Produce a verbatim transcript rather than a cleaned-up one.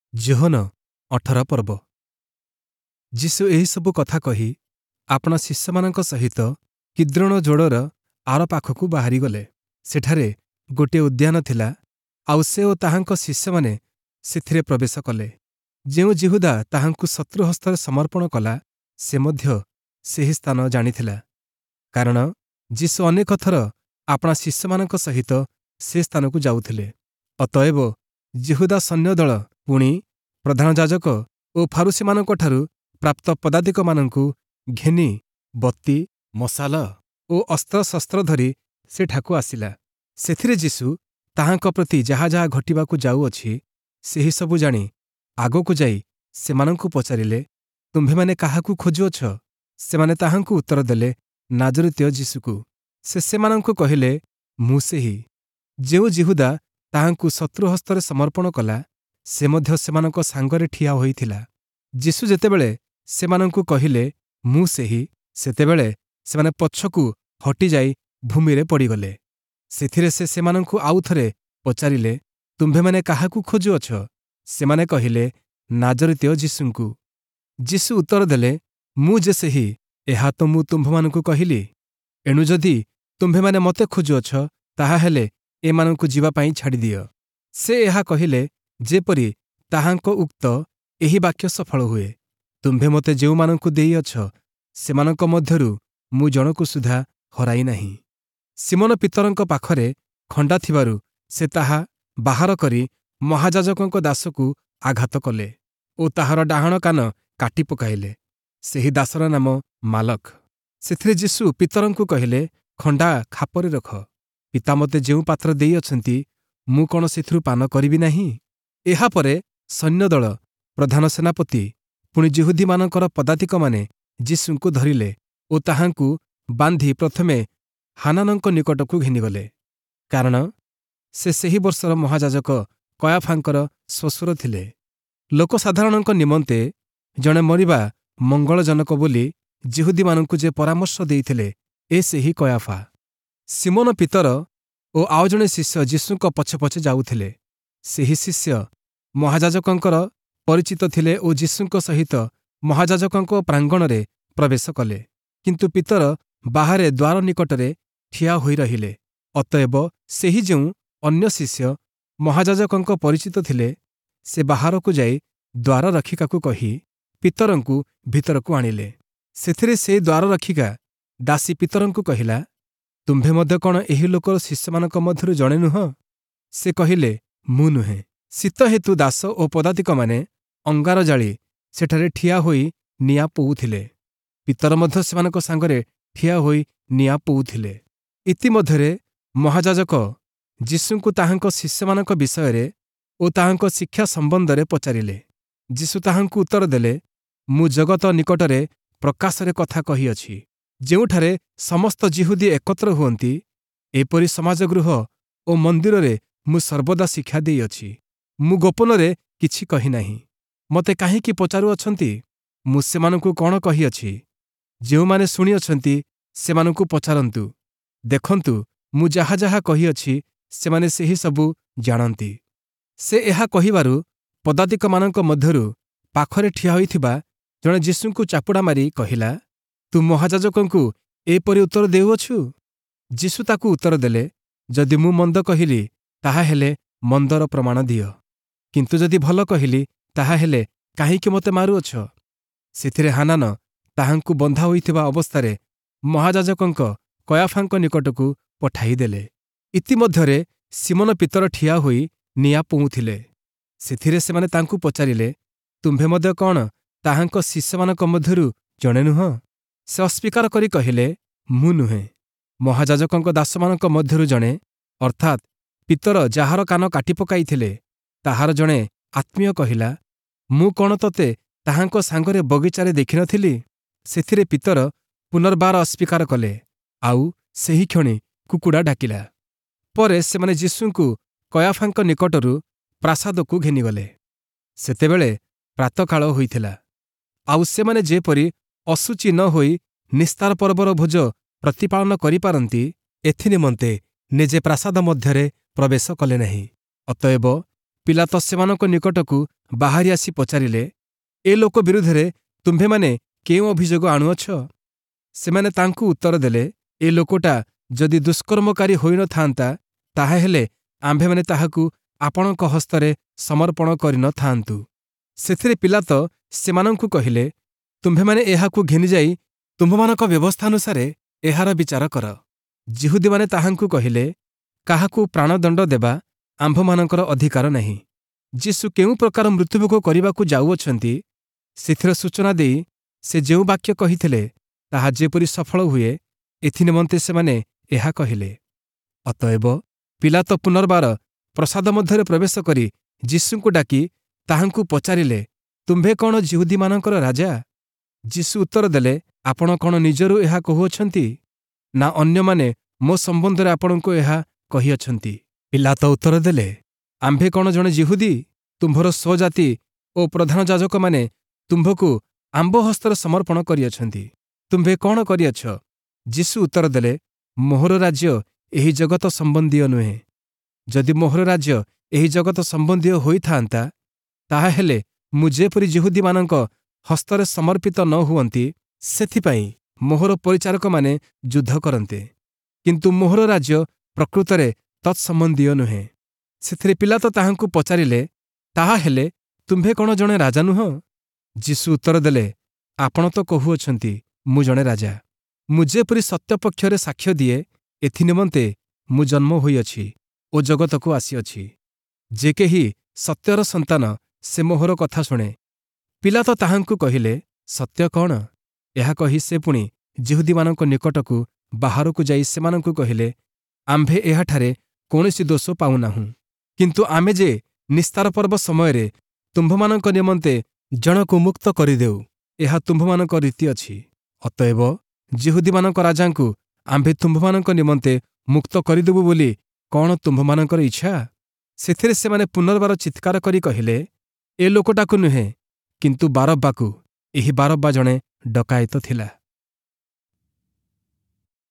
ଯୋହନ ଅଠର ପର୍ବ। ଯୀଶୁ ଏହିସବୁ କଥା କହି ଆପଣା ଶିଷ୍ୟମାନଙ୍କ ସହିତ କିଦ୍ରୋନ ଯୋଡ଼ର ଆର ପାଖକୁ ବାହାରିଗଲେ। ସେଠାରେ ଗୋଟିଏ ଉଦ୍ୟାନ ଥିଲା, ଆଉ ସେ ଓ ତାହାଙ୍କ ଶିଷ୍ୟମାନେ ସେଥିରେ ପ୍ରବେଶ କଲେ। ଯେଉଁ ଯିହୁଦା ତାହାଙ୍କୁ ଶତ୍ରୁ ହସ୍ତରେ ସମର୍ପଣ କଲା, ସେ ମଧ୍ୟ ସେହି ସ୍ଥାନ ଜାଣିଥିଲା, କାରଣ ଯୀଶୁ ଅନେକ ଥର ଆପଣା ଶିଷ୍ୟମାନଙ୍କ ସହିତ ସେ ସ୍ଥାନକୁ ଯାଉଥିଲେ। ଅତଏବ ଯିହୁଦା ସୈନ୍ୟଦଳ ପୁଣି ପ୍ରଧାନ ଯାଜକ ଓ ଫାରୁସୀମାନଙ୍କଠାରୁ ପ୍ରାପ୍ତ ପଦାତିକମାନଙ୍କୁ ଘେନି ବତୀ, ମଶାଲ ଓ ଅସ୍ତ୍ରଶସ୍ତ୍ର ଧରି ସେଠାକୁ ଆସିଲା। ସେଥିରେ ଯୀଶୁ ତାହାଙ୍କ ପ୍ରତି ଯାହା ଯାହା ଘଟିବାକୁ ଯାଉଅଛି, ସେହି ସବୁ ଜାଣି ଆଗକୁ ଯାଇ ସେମାନଙ୍କୁ ପଚାରିଲେ, ତୁମ୍ଭେମାନେ କାହାକୁ ଖୋଜୁଅଛ? ସେମାନେ ତାହାଙ୍କୁ ଉତ୍ତର ଦେଲେ, ନାଜରେତୀୟ ଯୀଶୁକୁ। ସେ ସେମାନଙ୍କୁ କହିଲେ, ମୁଁ ସେହି। ଯେଉଁ ଯିହୁଦା ତାହାଙ୍କୁ ଶତ୍ରୁ ହସ୍ତରେ ସମର୍ପଣ କଲା, ସେ ମଧ୍ୟ ସେମାନଙ୍କ ସାଙ୍ଗରେ ଠିଆ ହୋଇଥିଲା। ଯୀଶୁ ଯେତେବେଳେ ସେମାନଙ୍କୁ କହିଲେ, ମୁଁ ସେହି, ସେତେବେଳେ ସେମାନେ ପଛକୁ ହଟିଯାଇ ଭୂମିରେ ପଡ଼ିଗଲେ। ସେଥିରେ ସେ ସେମାନଙ୍କୁ ଆଉଥରେ ପଚାରିଲେ, ତୁମ୍ଭେମାନେ କାହାକୁ ଖୋଜୁଅଛ? ସେମାନେ କହିଲେ, ନାଜରେତୀୟ ଯୀଶୁଙ୍କୁ। ଯୀଶୁ ଉତ୍ତର ଦେଲେ, ମୁଁ ଯେ ସେହି, ଏହା ତ ମୁଁ ତୁମ୍ଭମାନଙ୍କୁ କହିଲି। ଏଣୁ ଯଦି ତୁମ୍ଭେମାନେ ମୋତେ ଖୋଜୁଅଛ, ତାହାହେଲେ ଏମାନଙ୍କୁ ଯିବା ପାଇଁ ଛାଡ଼ିଦିଅ। ସେ ଏହା କହିଲେ, ଯେପରି ତାହାଙ୍କ ଉକ୍ତ ଏହି ବାକ୍ୟ ସଫଳ ହୁଏ, ତୁମ୍ଭେ ମୋତେ ଯେଉଁମାନଙ୍କୁ ଦେଇଅଛ, ସେମାନଙ୍କ ମଧ୍ୟରୁ ମୁଁ ଜଣକୁ ସୁଦ୍ଧା ହରାଇ ନାହିଁ। ସିମୋନ ପିତରଙ୍କ ପାଖରେ ଖଣ୍ଡା ଥିବାରୁ ସେ ତାହା ବାହାର କରି ମହାଯାଜକଙ୍କ ଦାସକୁ ଆଘାତ କଲେ ଓ ତାହାର ଡାହାଣ କାନ କାଟି ପକାଇଲେ। ସେହି ଦାସର ନାମ ମାଲକ। ସେଥିରେ ଯୀଶୁ ପିତରଙ୍କୁ କହିଲେ, ଖଣ୍ଡା ଖାପରେ ରଖ। ପିତା ମୋତେ ଯେଉଁ ପାତ୍ର ଦେଇଅଛନ୍ତି, ମୁଁ କଣ ସେଥିରୁ ପାନ କରିବି ନାହିଁ? ଏହାପରେ ସୈନ୍ୟଦଳ, ପ୍ରଧାନ ସେନାପତି, ପୁଣି ଯିହୁଦୀମାନଙ୍କର ପଦାତିକମାନେ ଯୀଶୁଙ୍କୁ ଧରିଲେ ଓ ତାହାଙ୍କୁ ବାନ୍ଧି ପ୍ରଥମେ ହାନାନଙ୍କ ନିକଟକୁ ଘେନିଗଲେ, କାରଣ ସେ ସେହି ବର୍ଷର ମହାଯାଜକ କୟାଫାଙ୍କର ଶ୍ୱଶୁର ଥିଲେ। ଲୋକସାଧାରଣଙ୍କ ନିମନ୍ତେ ଜଣେ ମରିବା ମଙ୍ଗଳଜନକ ବୋଲି ଯିହୁଦୀମାନଙ୍କୁ ଯେ ପରାମର୍ଶ ଦେଇଥିଲେ, ଏ ସେହି କୟାଫା। ସିମୋନ ପିତର ଓ ଆଉ ଜଣେ ଶିଷ୍ୟ ଯୀଶୁଙ୍କ ପଛେ ପଛେ ଯାଉଥିଲେ। ସେହି ଶିଷ୍ୟ ମହାଯାଜକଙ୍କର ପରିଚିତ ଥିଲେ ଓ ଯୀଶୁଙ୍କ ସହିତ ମହାଯାଜକଙ୍କ ପ୍ରାଙ୍ଗଣରେ ପ୍ରବେଶ କଲେ, କିନ୍ତୁ ପିତର ବାହାରେ ଦ୍ୱାର ନିକଟରେ ଠିଆ ହୋଇ ରହିଲେ। ଅତଏବ ସେହି ଯେଉଁ ଅନ୍ୟ ଶିଷ୍ୟ ମହାଯାଜକଙ୍କ ପରିଚିତ ଥିଲେ, ସେ ବାହାରକୁ ଯାଇ ଦ୍ୱାରରକ୍ଷିକାକୁ କହି ପିତରଙ୍କୁ ଭିତରକୁ ଆଣିଲେ। ସେଥିରେ ସେ ଦ୍ୱାରରକ୍ଷିକା ଦାସୀ ପିତରଙ୍କୁ କହିଲା, ତୁମ୍ଭେ ମଧ୍ୟ କଣ ଏହି ଲୋକର ଶିଷ୍ୟମାନଙ୍କ ମଧ୍ୟରୁ ଜଣେ ନୁହଁ? ସେ କହିଲେ, ମୁଁ ନୁହେଁ। ଶୀତ ହେତୁ ଦାସ ଓ ପଦାତିକମାନେ ଅଙ୍ଗାର ଜାଳି ସେଠାରେ ଠିଆ ହୋଇ ନିଆଁ ପୋଉଥିଲେ। ପିତର ମଧ୍ୟ ସେମାନଙ୍କ ସାଙ୍ଗରେ ଠିଆ ହୋଇ ନିଆଁ ପୋଉଥିଲେ। ଇତିମଧ୍ୟରେ ମହାଯାଜକ ଯୀଶୁଙ୍କୁ ତାହାଙ୍କ ଶିଷ୍ୟମାନଙ୍କ ବିଷୟରେ ଓ ତାହାଙ୍କ ଶିକ୍ଷା ସମ୍ବନ୍ଧରେ ପଚାରିଲେ। ଯୀଶୁ ତାହାଙ୍କୁ ଉତ୍ତର ଦେଲେ, ମୁଁ ଜଗତ ନିକଟରେ ପ୍ରକାଶରେ କଥା କହିଅଛି। ଯେଉଁଠାରେ ସମସ୍ତ ଯିହୁଦୀ ଏକତ୍ର ହୁଅନ୍ତି, ଏପରି ସମାଜଗୃହ ଓ ମନ୍ଦିରରେ ମୁଁ ସର୍ବଦା ଶିକ୍ଷା ଦେଇଅଛି। ମୁଁ ଗୋପନରେ କିଛି କହିନାହିଁ। ମୋତେ କାହିଁକି ପଚାରୁଅଛନ୍ତି? ମୁଁ ସେମାନଙ୍କୁ କଣ କହିଅଛି? ଯେଉଁମାନେ ଶୁଣିଅଛନ୍ତି, ସେମାନଙ୍କୁ ପଚାରନ୍ତୁ। ଦେଖନ୍ତୁ, ମୁଁ ଯାହା ଯାହା କହିଅଛି, ସେମାନେ ସେହି ସବୁ ଜାଣନ୍ତି। ସେ ଏହା କହିବାରୁ ପଦାତିକମାନଙ୍କ ମଧ୍ୟରୁ ପାଖରେ ଠିଆ ହୋଇଥିବା ଜଣେ ଯୀଶୁଙ୍କୁ ଚାପୁଡ଼ା ମାରି କହିଲା, ତୁ ମହାଯାଜକଙ୍କୁ ଏପରି ଉତ୍ତର ଦେଉଅଛୁ? ଯୀଶୁ ତାକୁ ଉତ୍ତର ଦେଲେ, ଯଦି ମୁଁ ମନ୍ଦ କହିଲି, ତାହାହେଲେ ମନ୍ଦର ପ୍ରମାଣ ଦିଅ। କିନ୍ତୁ ଯଦି ଭଲ କହିଲି, ତାହାହେଲେ କାହିଁକି ମୋତେ ମାରୁଅଛ? ସେଥିରେ ହାନାନ ତାହାଙ୍କୁ ବନ୍ଧା ହୋଇଥିବା ଅବସ୍ଥାରେ ମହାଯାଜକଙ୍କ କୟାଫାଙ୍କ ନିକଟକୁ ପଠାଇଦେଲେ। ଇତିମଧ୍ୟରେ ସିମୋନ ପିତର ଠିଆ ହୋଇ ନିଆଁ ପୋଉଁଥିଲେ। ସେଥିରେ ସେମାନେ ତାଙ୍କୁ ପଚାରିଲେ, ତୁମ୍ଭେ ମଧ୍ୟ କଣ ତାହାଙ୍କ ଶିଷ୍ୟମାନଙ୍କ ମଧ୍ୟରୁ ଜଣେ ନୁହଁ? ସେ ଅସ୍ୱୀକାର କରି କହିଲେ, ମୁଁ ନୁହେଁ। ମହାଯାଜକଙ୍କ ଦାସମାନଙ୍କ ମଧ୍ୟରୁ ଜଣେ, ଅର୍ଥାତ୍ ପିତର ଯାହାର କାନ କାଟି ପକାଇଥିଲେ, ତାହାର ଜଣେ ଆତ୍ମୀୟ କହିଲା, ମୁଁ କଣ ତୋତେ ତାହାଙ୍କ ସାଙ୍ଗରେ ବଗିଚାରେ ଦେଖିନଥିଲି? ସେଥିରେ ପିତର ପୁନର୍ବାର ଅସ୍ୱୀକାର କଲେ, ଆଉ ସେହି କ୍ଷଣି କୁକୁଡ଼ା ଡାକିଲା। ପରେ ସେମାନେ ଯୀଶୁଙ୍କୁ କୟାଫାଙ୍କ ନିକଟରୁ ପ୍ରାସାଦକୁ ଘେନିଗଲେ। ସେତେବେଳେ ପ୍ରାତଃକାଳ ହୋଇଥିଲା, ଆଉ ସେମାନେ ଯେପରି ଅଶୁଚି ନ ହୋଇ ନିସ୍ତାର ପର୍ବର ଭୋଜ ପ୍ରତିପାଳନ କରିପାରନ୍ତି, ଏଥିନିମନ୍ତେ ନିଜେ ପ୍ରାସାଦ ମଧ୍ୟରେ ପ୍ରବେଶ କଲେ ନାହିଁ। ଅତଏବ ପିଲାତ ସେମାନଙ୍କ ନିକଟକୁ ବାହାରି ଆସି ପଚାରିଲେ, ଏ ଲୋକ ବିରୁଦ୍ଧରେ ତୁମ୍ଭେମାନେ କେଉଁ ଅଭିଯୋଗ ଆଣୁଅଛ? ସେମାନେ ତାଙ୍କୁ ଉତ୍ତର ଦେଲେ, ଏ ଲୋକଟା ଯଦି ଦୁଷ୍କର୍ମକାରୀ ହୋଇନଥାନ୍ତା, ତାହାହେଲେ ଆମ୍ଭେମାନେ ତାହାକୁ ଆପଣଙ୍କ ହସ୍ତରେ ସମର୍ପଣ କରିନଥାନ୍ତୁ। ସେଥିରେ ପିଲାତ ସେମାନଙ୍କୁ କହିଲେ, ତୁମ୍ଭେମାନେ ଏହାକୁ ଘେନିଯାଇ ତୁମ୍ଭମାନଙ୍କ ବ୍ୟବସ୍ଥାନୁସାରେ ଏହାର ବିଚାର କର। ଯିହୁଦୀମାନେ ତାହାଙ୍କୁ କହିଲେ, କାହାକୁ ପ୍ରାଣଦଣ୍ଡ ଦେବା ଆମ୍ଭମାନଙ୍କର ଅଧିକାର ନାହିଁ। ଯୀଶୁ କେଉଁ ପ୍ରକାର ମୃତ୍ୟୁଭୋଗ କରିବାକୁ ଯାଉଅଛନ୍ତି, ସେଥିର ସୂଚନା ଦେଇ ସେ ଯେଉଁ ବାକ୍ୟ କହିଥିଲେ, ତାହା ଯେପରି ସଫଳ ହୁଏ, ଏଥିନିମନ୍ତେ ସେମାନେ ଏହା କହିଲେ। ଅତଏବ ପିଲାତ ପୁନର୍ବାର ପ୍ରସାଦ ମଧ୍ୟରେ ପ୍ରବେଶ କରି ଯୀଶୁଙ୍କୁ ଡାକି ତାହାଙ୍କୁ ପଚାରିଲେ, ତୁମ୍ଭେ କଣ ଯିହୁଦୀମାନଙ୍କର ରାଜା? ଯୀଶୁ ଉତ୍ତର ଦେଲେ, ଆପଣ କଣ ନିଜରୁ ଏହା କହୁଅଛନ୍ତି, ନା ଅନ୍ୟମାନେ ମୋ ସମ୍ବନ୍ଧରେ ଆପଣଙ୍କୁ ଏହା କହିଅଛନ୍ତି? ପିଲାତ ଉତ୍ତର ଦେଲେ, ଆମ୍ଭେ କଣ ଜଣେ ଯିହୁଦୀ? ତୁମ୍ଭର ସ୍ୱଜାତି ଓ ପ୍ରଧାନ ଯାଜକମାନେ ତୁମ୍ଭକୁ ଆମ୍ଭ ହସ୍ତରେ ସମର୍ପଣ କରିଅଛନ୍ତି। ତୁମ୍ଭେ କଣ କରିଅଛ? ଯୀଶୁ ଉତ୍ତର ଦେଲେ, ମୋହର ରାଜ୍ୟ ଏହି ଜଗତ ସମ୍ବନ୍ଧୀୟ ନୁହେଁ। ଯଦି ମୋହର ରାଜ୍ୟ ଏହି ଜଗତ ସମ୍ବନ୍ଧୀୟ ହୋଇଥାନ୍ତା, ତାହାହେଲେ ମୁଁ ଯେପରି ଯିହୁଦୀମାନଙ୍କ ହସ୍ତରେ ସମର୍ପିତ ନ ହୁଅନ୍ତି, ସେଥିପାଇଁ ମୋହର ପରିଚାରକମାନେ ଯୁଦ୍ଧ କରନ୍ତେ। କିନ୍ତୁ ମୋହର ରାଜ୍ୟ ପ୍ରକୃତରେ ତତ୍ସମ୍ବନ୍ଧୀୟ ନୁହେଁ। ସେଥିରେ ପିଲାତ ତାହାଙ୍କୁ ପଚାରିଲେ, ତାହାହେଲେ ତୁମ୍ଭେ କଣ ଜଣେ ରାଜା ନୁହଁ? ଯୀଶୁ ଉତ୍ତର ଦେଲେ, ଆପଣ ତ କହୁଅଛନ୍ତି, ମୁଁ ଜଣେ ରାଜା। ମୁଁ ଯେପରି ସତ୍ୟ ପକ୍ଷରେ ସାକ୍ଷ୍ୟ ଦିଏ, ଏଥିନିମନ୍ତେ ମୁଁ ଜନ୍ମ ହୋଇଅଛି ଓ ଜଗତକୁ ଆସିଅଛି। ଯେ କେହି ସତ୍ୟର ସନ୍ତାନ, ସେ ମୋହର କଥା ଶୁଣେ। ପିଲାତ ତାହାଙ୍କୁ କହିଲେ, ସତ୍ୟ କଣ? ଏହା କହି ସେ ପୁଣି ଯିହୁଦୀମାନଙ୍କ ନିକଟକୁ ବାହାରକୁ ଯାଇ ସେମାନଙ୍କୁ କହିଲେ, ଆମ୍ଭେ ଏହାଠାରେ କୌଣସି ଦୋଷ ପାଉନାହୁଁ। କିନ୍ତୁ ଆମେ ଯେ ନିସ୍ତାର ପର୍ବ ସମୟରେ ତୁମ୍ଭମାନଙ୍କ ନିମନ୍ତେ ଜଣକୁ ମୁକ୍ତ କରିଦେଉ, ଏହା ତୁମ୍ଭମାନଙ୍କ ରୀତି ଅଛି। ଅତଏବ ଯିହୁଦୀମାନଙ୍କ ରାଜାଙ୍କୁ ଆମ୍ଭେ ତୁମ୍ଭମାନଙ୍କ ନିମନ୍ତେ ମୁକ୍ତ କରିଦେବୁ ବୋଲି କଣ ତୁମ୍ଭମାନଙ୍କର ଇଚ୍ଛା? ସେଥିରେ ସେମାନେ ପୁନର୍ବାର ଚିତ୍କାର କରି କହିଲେ, ଏ ଲୋକଟାକୁ ନୁହେଁ, କିନ୍ତୁ ବାରବ୍ବାକୁ। ଏହି ବାରବ୍ବା ଜଣେ ଡକାୟତ ଥିଲା।